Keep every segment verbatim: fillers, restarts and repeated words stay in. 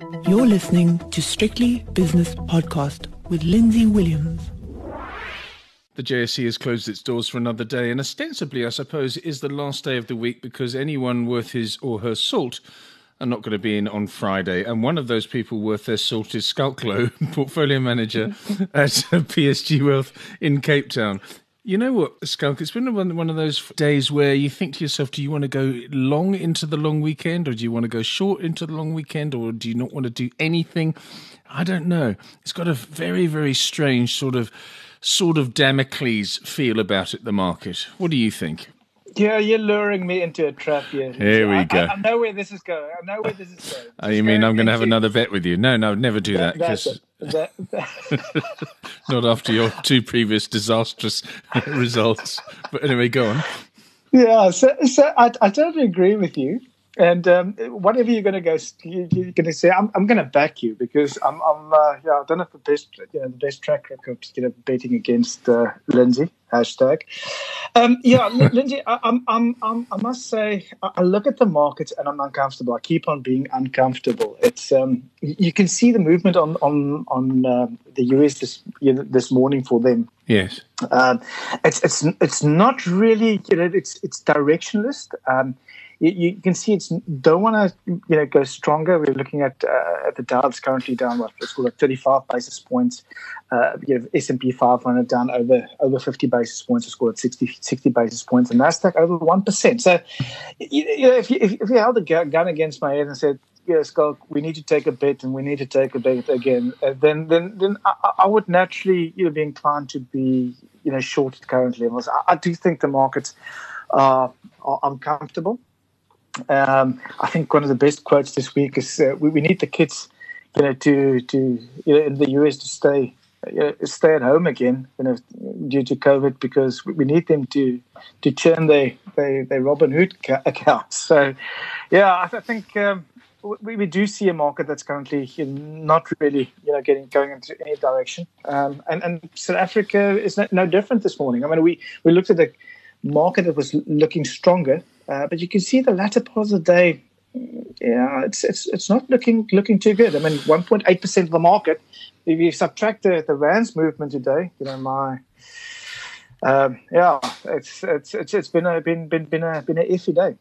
You're listening to Strictly Business Podcast with Lindsay Williams. The J S E has closed its doors for another day, and ostensibly, I suppose, it is the last day of the week because anyone worth his or her salt are not going to be in on Friday. And one of those people worth their salt is Skulklo, portfolio manager at P S G Wealth in Cape Town. You know what, Skulk, it's been one, one of those days where you think to yourself, do you want to go long into the long weekend, or do you want to go short into the long weekend, or do you not want to do anything? I don't know. It's got a very, very strange sort of sort of Damocles feel about it, the market. What do you think? Yeah, you're luring me into a trap here. Here we I, go. I, I know where this is going. I know where this is going. Oh, you mean I'm going to have another bet with you? No, no, never do that. that, Cause that, that. Not after your two previous disastrous results. But anyway, go on. Yeah, so, so I, I totally agree with you. And um, whatever you're going to go, you, you're going to say, I'm, I'm going to back you because I'm, I'm uh, yeah, I don't have the best, you know, the best track record, you know, betting against uh, Lindsay. Hashtag. Um, yeah, Lindsay, I, I'm, I'm, I'm, I must say, I look at the market and I'm uncomfortable. I keep on being uncomfortable. It's um, you can see the movement on on on uh, the U S this you know, this morning for them. Yes. Um, it's it's it's not really, you know, it's it's directionless. Um, You, you can see it's don't want to you know go stronger. We're looking at uh, at the Dow. It's currently down what let's call it thirty-five basis points. Uh, you know, S and P five hundred down over over fifty basis points. Let's call it sixty, sixty basis points, and Nasdaq over one percent. So you, you know if you if, if you held a gun against my head and said, "Yeah, Skull, we need to take a bet and we need to take a bet again," uh, then then then I, I would naturally you know be inclined to be you know short at current levels. I, I do think the markets are, are uncomfortable. Um, I think one of the best quotes this week is uh, we, we need the kids, you know, to to you know, in the U S to stay you know, stay at home again, you know, due to COVID because we need them to to churn their their, their Robin Hood ca- accounts. So, yeah, I, I think um, we, we do see a market that's currently not really you know getting going into any direction, um, and and South Africa is no, no different this morning. I mean, we we looked at the market that was looking stronger. Uh, but you can see the latter part of the day, yeah, it's it's it's not looking looking too good. I mean, one point eight percent of the market. If you subtract the, the rand's movement today, you know, my um, yeah, it's it's it's it's been a been been been a been a iffy day.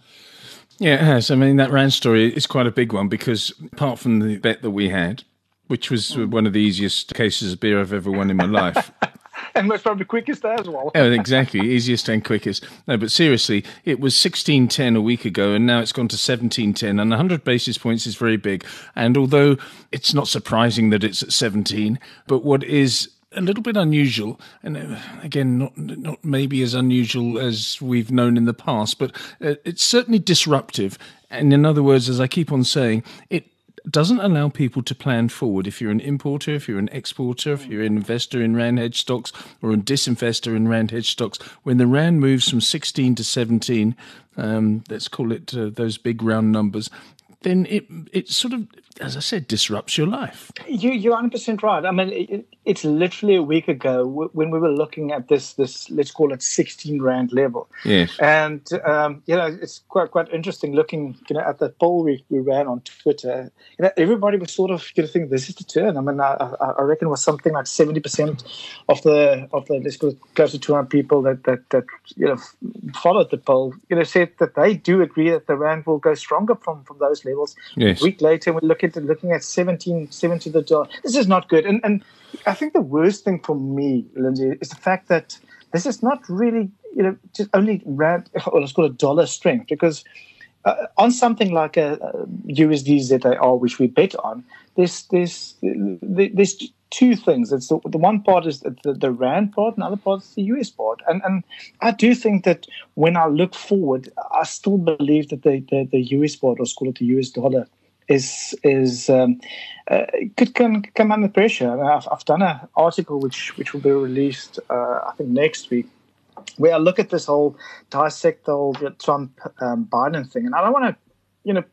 Yeah, it has. I mean, that rand story is quite a big one because apart from the bet that we had, which was mm. one of the easiest cases of beer I've ever won in my life. And most probably quickest as well. Oh, exactly. Easiest and quickest. No, but seriously, it was sixteen ten a week ago, and now it's gone to seventeen ten, and one hundred basis points is very big. And although it's not surprising that it's at seventeen, but what is a little bit unusual, and again, not not maybe as unusual as we've known in the past, but it's certainly disruptive. And in other words, as I keep on saying, it doesn't allow people to plan forward. If you're an importer, if you're an exporter, if you're an investor in Rand hedge stocks or a disinvestor in Rand hedge stocks, when the Rand moves from sixteen to seventeen, um, let's call it uh, those big round numbers, then it it sort of, as I said, disrupts your life. You, you're one hundred percent right. I mean, it, it's literally a week ago when we were looking at this, this let's call it sixteen Rand level. Yes. And, um, you know, it's quite quite interesting looking, you know, at the poll we, we ran on Twitter. You know, everybody was sort of, you know, thinking this is the turn. I mean, I, I reckon it was something like seventy percent of the, of the let's call it close to two hundred people that, that, that, you know, followed the poll, you know, said that they do agree that the Rand will go stronger from, from those levels. Yes. A week later, we look at looking at seventeen, seventy the dollar. This is not good. And and I think the worst thing for me, Lindsay, is the fact that this is not really, you know, just only Rand, or let's call it dollar strength, because uh, on something like a, a U S D Z A R, which we bet on, there's there's there's two things. It's the, the one part is the, the Rand part, and the other part is the U S part. And and I do think that when I look forward, I still believe that the the, the U S part, or let's call it the U S dollar, is is um, uh, could come come under pressure. I mean, I've, I've done an article which which will be released, uh, I think next week, where I look at this whole dissect the whole Trump um, Biden thing, and I don't want to, you know,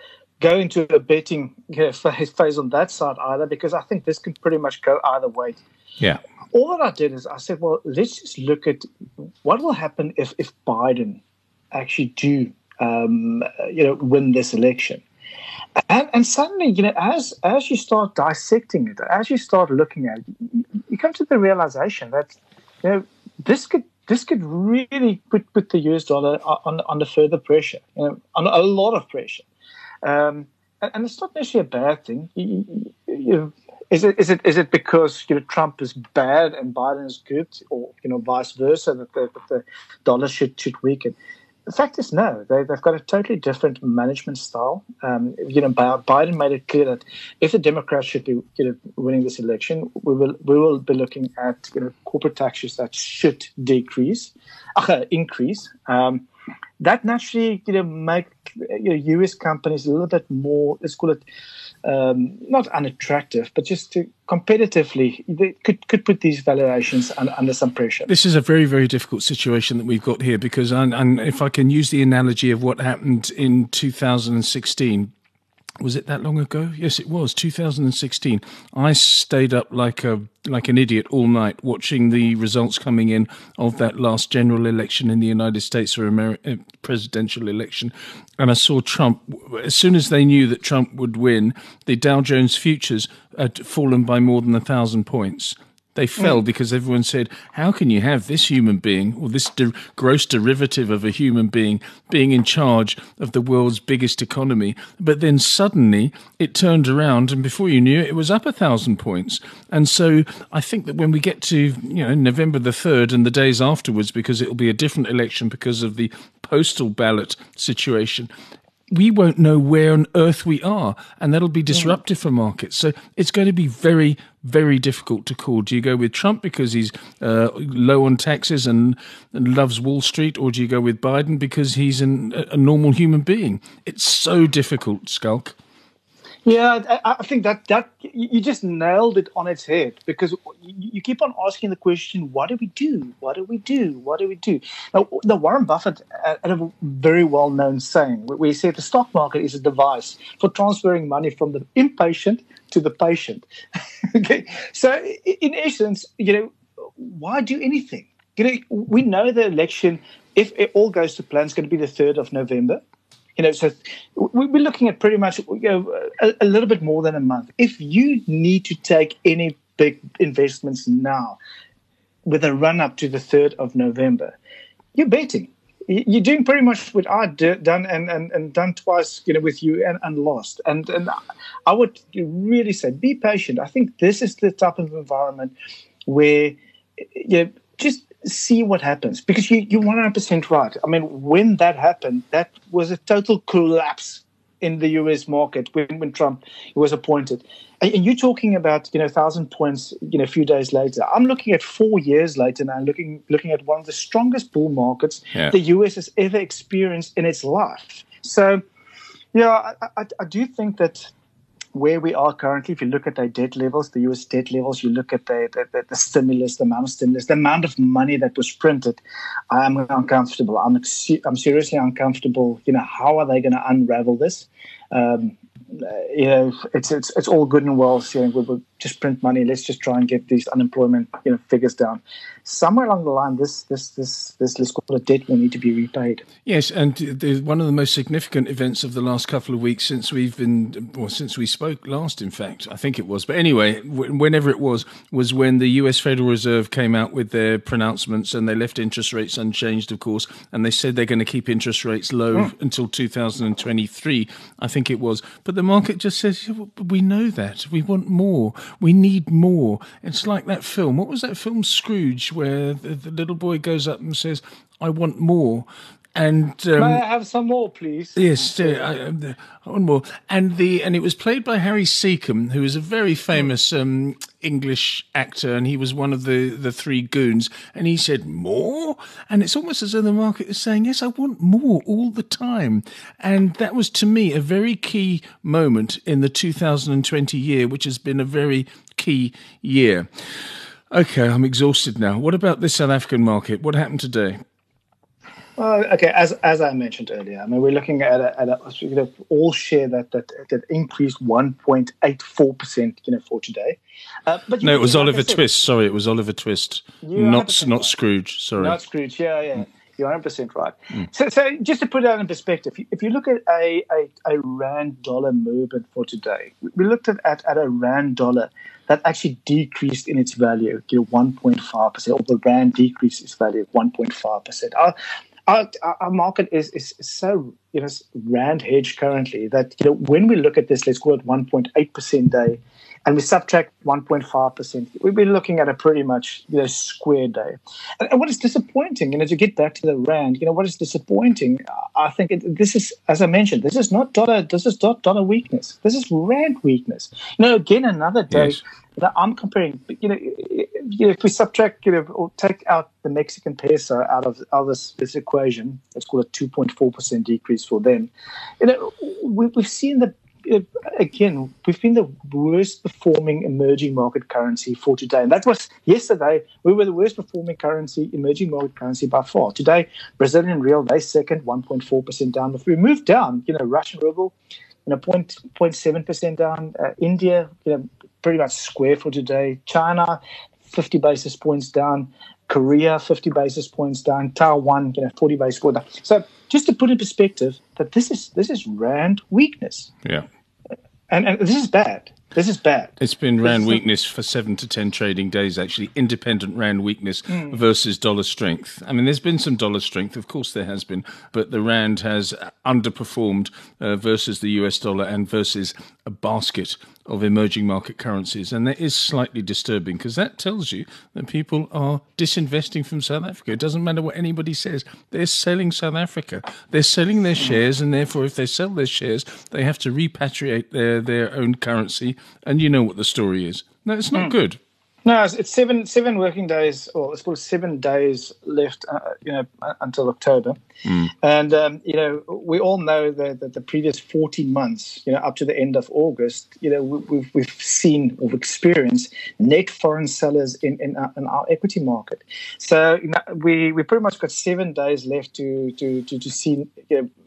go into a betting you know, phase on that side either, because I think this can pretty much go either way. Yeah. All that I did is I said, well, let's just look at what will happen if if Biden actually do, um, you know, win this election. And, and suddenly, you know, as as you start dissecting it, as you start looking at it, you, you come to the realization that, you know, this could this could really put, put the U S dollar on under further pressure, you know, on a lot of pressure. Um, and, and it's not necessarily a bad thing. You, you, you, is it is it is it because, you know, Trump is bad and Biden is good, or, you know, vice versa, that the, that the dollar should should weaken? The fact is, no. They, they've got a totally different management style. Um, you know, Biden made it clear that if the Democrats should be, you know, winning this election, we will we will be looking at, you know, corporate taxes that should decrease, uh, increase. Um, that naturally, you know, make, you know, U S companies a little bit more, let's call it, um, not unattractive, but just to competitively, they could could put these valuations un, under some pressure. This is a very, very difficult situation that we've got here, because, and, and if I can use the analogy of what happened in two thousand sixteen, was it that long ago? Yes, it was, two thousand sixteen. I stayed up like a like an idiot all night watching the results coming in of that last general election in the United States, or Ameri- presidential election. And I saw Trump, as soon as they knew that Trump would win, the Dow Jones futures had fallen by more than a thousand points. They fell mm. because everyone said, how can you have this human being, or this de- gross derivative of a human being, being in charge of the world's biggest economy? But then suddenly it turned around, and before you knew it, it was up a thousand points. And so I think that when we get to, you know, November the third and the days afterwards, because it will be a different election because of the postal ballot situation, we won't know where on earth we are, and that'll be disruptive for markets. So it's going to be very, very difficult to call. Do you go with Trump because he's uh, low on taxes and, and loves Wall Street, or do you go with Biden because he's an, a normal human being? It's so difficult, Skulk. Yeah, I think that, that you just nailed it on its head, because you keep on asking the question, what do we do? What do we do? What do we do? Now, the Warren Buffett had a very well-known saying where he said the stock market is a device for transferring money from the impatient to the patient. Okay, so in essence, you know, why do anything? You know, we know the election, if it all goes to plan, is going to be the third of November. You know, so we're looking at pretty much, you know, a, a little bit more than a month. If you need to take any big investments now, with a run up to the third of November, you're betting. You're doing pretty much what I've done and, and, and done twice, you know, with you and, and lost. And and I would really say, be patient. I think this is the type of environment where, you know, just see what happens, because you, you're one hundred percent right. I mean, when that happened, that was a total collapse in the U S market when, when Trump was appointed. And, and you're talking about, you know, one thousand points, you know, a few days later. I'm looking at four years later now, looking looking at one of the strongest bull markets yeah. the U S has ever experienced in its life. So, yeah, I, I, I do think that where we are currently, if you look at their debt levels, the U S debt levels, you look at the, the, the stimulus, the amount of stimulus, the amount of money that was printed, I'm uncomfortable. I'm I'm seriously uncomfortable. You know, how are they going to unravel this? Um, you know, it's it's it's all good and well saying we will just print money. Let's just try and get these unemployment, you know, figures down. Somewhere along the line, this this this this let's call it debt will need to be repaid. Yes, and the, one of the most significant events of the last couple of weeks since we've been, well, since we spoke last, in fact, I think it was. But anyway, w- whenever it was, was when the U S Federal Reserve came out with their pronouncements, and they left interest rates unchanged, of course, and they said they're going to keep interest rates low mm. until two thousand twenty-three, I think it was. But the market just says, we know that. We want more. We need more. It's like that film. What was that film, Scrooge, where the, the little boy goes up and says, I want more. And um, may I have some more, please? Yes, uh, I, I want more. And the and it was played by Harry Seacombe, who is a very famous um, English actor, and he was one of the, the three goons. And he said, more? And it's almost as though the market is saying, yes, I want more all the time. And that was, to me, a very key moment in the two thousand twenty year, which has been a very key year. Okay, I'm exhausted now. What about the South African market? What happened today? Well, okay, as as I mentioned earlier, I mean, we're looking at a, at a you know, all share that that, that increased one point eight four percent, you know, for today. Uh, but no, it was Oliver Twist. Sorry, it was Oliver Twist, not not Scrooge. Sorry, not Scrooge. Yeah, yeah. Mm. You're one hundred percent right. Mm. So, so just to put that in perspective, if you, if you look at a, a, a rand dollar movement for today, we looked at, at, at a rand dollar that actually decreased in its value, you know, one point five percent, or the rand decreased its value one point five percent. Our, our, our market is, is so, you know, rand hedged currently that, you know, when we look at this, let's call it one point eight percent day, and we subtract one point five percent, we've been looking at a pretty much, you know, square day. And, and what is disappointing, you know, to get back to the rand, you know, what is disappointing, I think it, this is, as I mentioned, this is not dollar, this is not dollar weakness. This is rand weakness. You know, again, another day, yes. you know, I'm comparing, you know, you know, if we subtract, you know, or take out the Mexican peso out of, out of this, this equation, let's call it two point four percent decrease for them. You know, we, we've seen the, again, we've been the worst performing emerging market currency for today. And that was yesterday, we were the worst performing currency, emerging market currency by far. Today, Brazilian real, they second, one point four percent down. If we move down, you know, Russian ruble, you know, zero point seven percent down. Uh, India, you know, pretty much square for today. China, fifty basis points down. Korea, fifty basis points down. Taiwan, you know, forty basis points down. So just to put in perspective that this is this is rand weakness. Yeah. And, and this is bad. This is bad. It's been rand weakness for seven to ten trading days, actually. Independent rand weakness mm. versus dollar strength. I mean, there's been some dollar strength. Of course there has been. But the rand has underperformed uh, versus the U S dollar and versus a basket of emerging market currencies. And that is slightly disturbing because that tells you that people are disinvesting from South Africa. It doesn't matter what anybody says. They're selling South Africa. They're selling their shares, and therefore if they sell their shares, they have to repatriate their, their own currency. And you know what the story is. No, it's not mm. good. No, it's, it's seven seven working days, or let's call it seven days left, uh, you know, until October. Mm. And um, you know, we all know that, that the previous fourteen months, you know, up to the end of August, you know, we, we've we've seen, we've experienced net foreign sellers in in our, in our equity market. So you know, we we pretty much got seven days left to to to, to see, you know,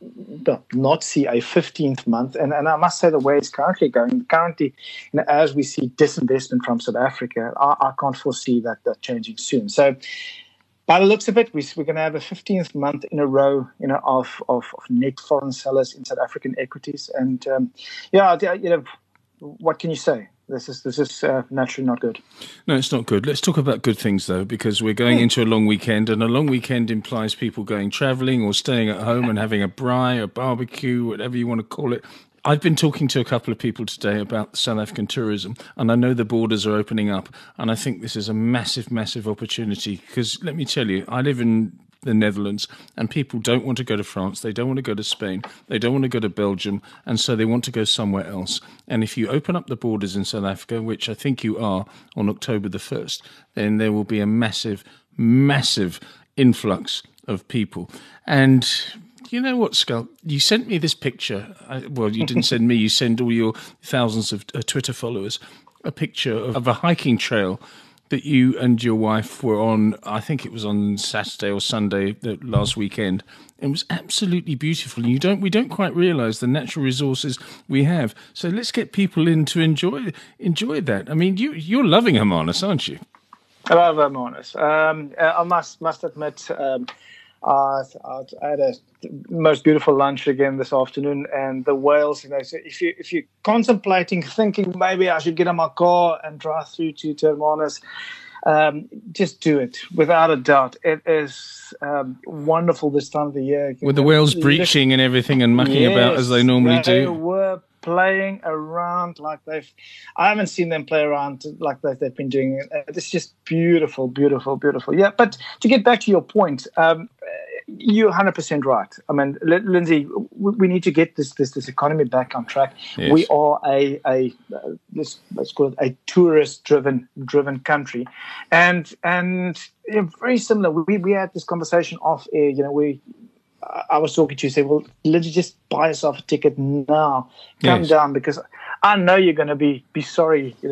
not see a fifteenth month. And, and I must say the way it's currently going, currently, you know, as we see disinvestment from South Africa, I, I can't foresee that, that changing soon. So by the looks of it, we, we're going to have a fifteenth month in a row, you know, of, of, of net foreign sellers in South African equities. And, um, yeah, you know, what can you say? This is this is uh, naturally not good. No, it's not good. Let's talk about good things, though, because we're going into a long weekend, and a long weekend implies people going travelling or staying at home and having a braai, a barbecue, whatever you want to call it. I've been talking to a couple of people today about South African tourism, and I know the borders are opening up, and I think this is a massive, massive opportunity because, let me tell you, I live in the Netherlands, and people don't want to go to France, they don't want to go to Spain, they don't want to go to Belgium, and so they want to go somewhere else. And if you open up the borders in South Africa, which I think you are on October the first, then there will be a massive, massive influx of people. And you know what, Skull? You sent me this picture. I, well, you didn't send me, you send all your thousands of uh, Twitter followers a picture of, of a hiking trail that you and your wife were on. I think it was on Saturday or Sunday the last weekend. It was absolutely beautiful. You don't, we don't quite realise the natural resources we have. So let's get people in to enjoy enjoy that. I mean, you you're loving Hermanus, aren't you? I love Hermanus. Um, I must must admit, um, I, I had a most beautiful lunch again this afternoon, and the whales. You know, so if you if you're contemplating, thinking maybe I should get in my car and drive through to Hermanus, um, just do it without a doubt. It is um, wonderful this time of the year. With the whales breaching and everything and mucking yes, about as they normally they do. Were playing around like they've. I haven't seen them play around like they've, they've been doing. It's just beautiful, beautiful, beautiful. Yeah, but to get back to your point. Um, You're one hundred percent right. I mean, L- Lindsay, we, we need to get this, this this economy back on track. Yes. We are a a uh, let's, let's call it a tourist driven driven country, and and you know, very similar. We we had this conversation off air. You know, we I was talking to you, say, well, Lindsay, just buy yourself a ticket now, come yes. down, because I know you're going to be be sorry. You know,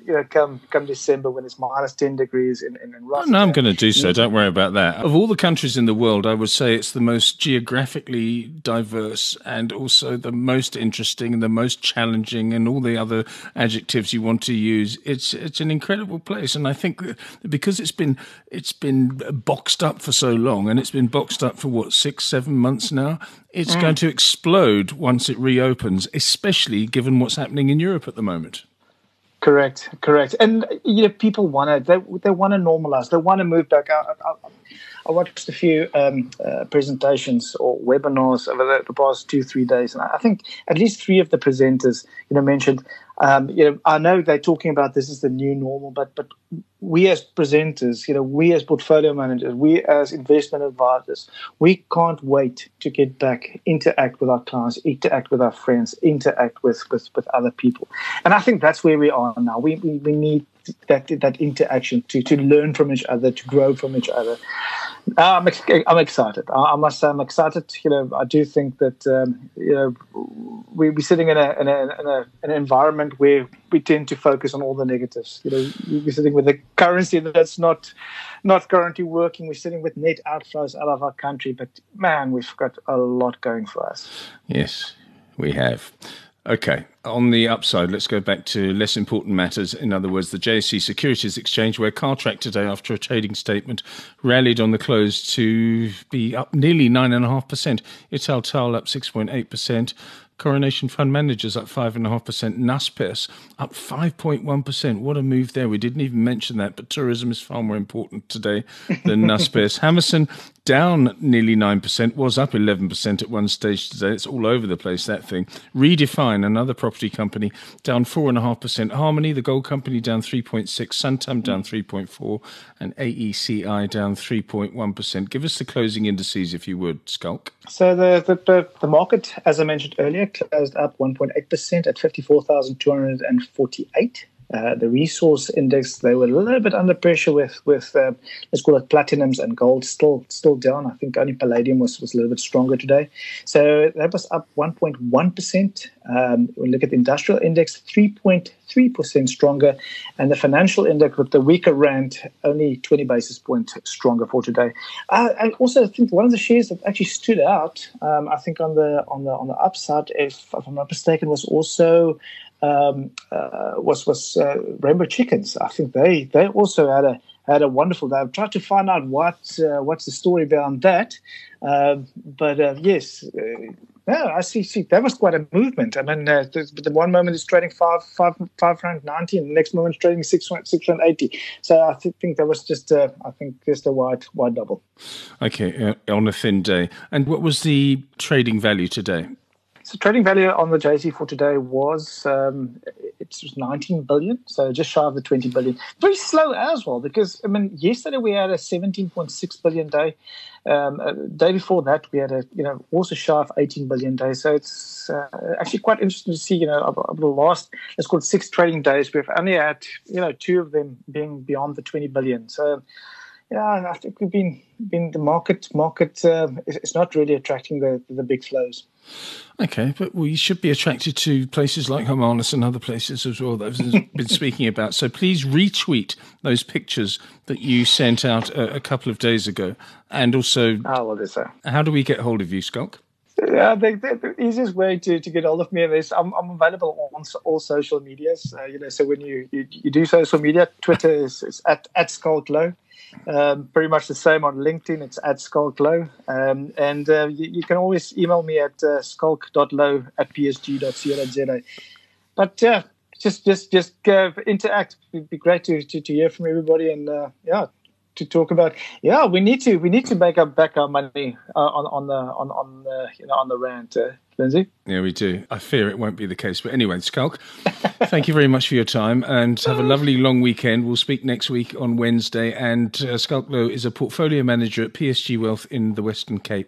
you know, come come December when it's minus ten degrees in, in, in Rotterdam. No, I'm going to do so. Don't worry about that. Of all the countries in the world, I would say it's the most geographically diverse and also the most interesting and the most challenging and all the other adjectives you want to use. It's it's an incredible place. And I think that because it's been it's been boxed up for so long, and it's been boxed up for, what, six, seven months now, it's mm. going to explode once it reopens, especially given what's happening in Europe at the moment. Correct, correct. And, you know, people want to, they, they want to normalize. They want to move back. I, I, I watched a few um, uh, presentations or webinars over the, the past two, three days. And I think at least three of the presenters, you know, mentioned, um, you know, I know they're talking about this is the new normal, but but we as presenters, you know, we as portfolio managers, we as investment advisors, we can't wait to get back, interact with our clients, interact with our friends, interact with, with, with other people. And I think that's where we are now. We we, we need that that interaction to, to learn from each other, to grow from each other. Uh, I'm, ex- I'm excited. I, I must say I'm excited. You know, I do think that um, you know we, we're sitting in a, in a in a an environment where we tend to focus on all the negatives. You know, we're sitting with a currency that's not not currently working. We're sitting with net outflows out of our country. But man, we've got a lot going for us. Yes, we have. Okay, on the upside, let's go back to less important matters. In other words, the J S E Securities Exchange, where Cartrack today, after a trading statement, rallied on the close to be up nearly nine point five percent. Italtal up six point eight percent. Coronation Fund Managers up five point five percent. Naspers up five point one percent. What a move there. We didn't even mention that, but tourism is far more important today than Naspers. Hammerson down nearly nine percent, was up eleven percent at one stage today. It's all over the place, that thing. Redefine, another property company, down four point five percent. Harmony, the gold company, down three point six. Santam down three point four. And A E C I down three point one percent. Give us the closing indices, if you would, Skulk. So the, the, the market, as I mentioned earlier, closed up one point eight percent at fifty-four thousand two hundred forty-eight. Uh, the resource index, they were a little bit under pressure with, with uh, let's call it platinums and gold, still still down. I think only palladium was, was a little bit stronger today. So that was up one point one percent. Um, when we look at the industrial index, three point three percent stronger. And the financial index with the weaker rand, only twenty basis points stronger for today. Uh, I also think one of the shares that actually stood out, um, I think on the on the on the upside, if, if I'm not mistaken, was also Um, uh, was was uh, Rainbow Chickens. I think they they also had a had a wonderful day. I've tried to find out what uh, what's the story behind that, uh, but uh, yes, uh, yeah, I see. See, that was quite a movement. I mean, uh, the, the one moment it's trading five five five rand ninety, and the next moment it's trading six six rand eighty. So I th- think that was just uh, I think just a wide wide double. Okay, uh, on a thin day. And what was the trading value today? So trading value on the J S E for today was um, it was nineteen billion, so just shy of the twenty billion. Very slow as well, because I mean yesterday we had a seventeen point six billion day. Um, uh, day before that we had a you know also shy of eighteen billion day. So it's uh, actually quite interesting to see. You know, over, over the last let's call it six trading days, we've only had you know two of them being beyond the twenty billion. So. Yeah, I think we've been been the market market uh, is not really attracting the the big flows. Okay, but we should be attracted to places like Hermanus and other places as well that I've been speaking about. So please retweet those pictures that you sent out a, a couple of days ago, and also, oh, well, so. How do we get hold of you, Skulk? Yeah, the, the, the easiest way to, to get hold of me is I'm, I'm available on all social medias. Uh, you know, so when you, you, you do social media, Twitter is, is at at Skulk Low. Um, pretty much the same on LinkedIn. It's at Skulk Low. Um, and uh, you, you can always email me at uh, skulk dot low at p s g dot co dot z a. But yeah, uh, just just just uh, interact. It'd be great to, to, to hear from everybody, and uh, yeah, to talk about. Yeah, we need to we need to make our back our money uh, on on the on on the, you know on the rand. Uh, Lindsay? Yeah, we do. I fear it won't be the case. But anyway, Skulk, thank you very much for your time, and have a lovely long weekend. We'll speak next week on Wednesday. And uh, Skulk Low is a portfolio manager at P S G Wealth in the Western Cape.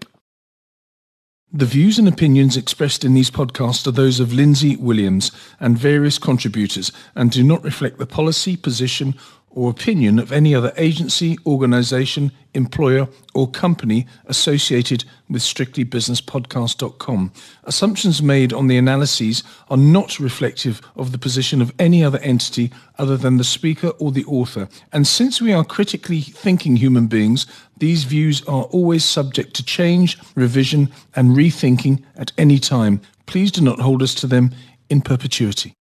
The views and opinions expressed in these podcasts are those of Lindsay Williams and various contributors, and do not reflect the policy, position, or opinion of any other agency, organisation, employer or company associated with strictly business podcast dot com. Assumptions made on the analyses are not reflective of the position of any other entity other than the speaker or the author. And since we are critically thinking human beings, these views are always subject to change, revision and rethinking at any time. Please do not hold us to them in perpetuity.